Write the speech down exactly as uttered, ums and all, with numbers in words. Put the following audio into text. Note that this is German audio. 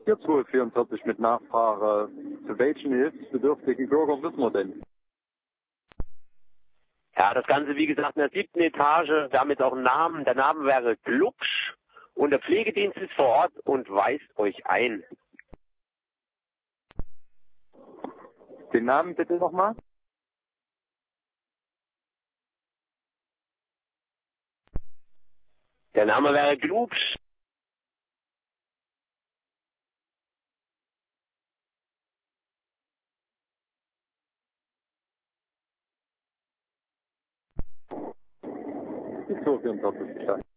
vierzehn vierundvierzig mit Nachfrage. Zu welchen hilfsbedürftigen Bürgern wissen wir denn? Ja, das Ganze, wie gesagt, in der siebten Etage. Wir haben jetzt auch einen Namen. Der Name wäre Glubsch und der Pflegedienst ist vor Ort und weist euch ein. Den Namen bitte nochmal? Der Name wäre Glubsch. Die vierzehn vierundvierzig.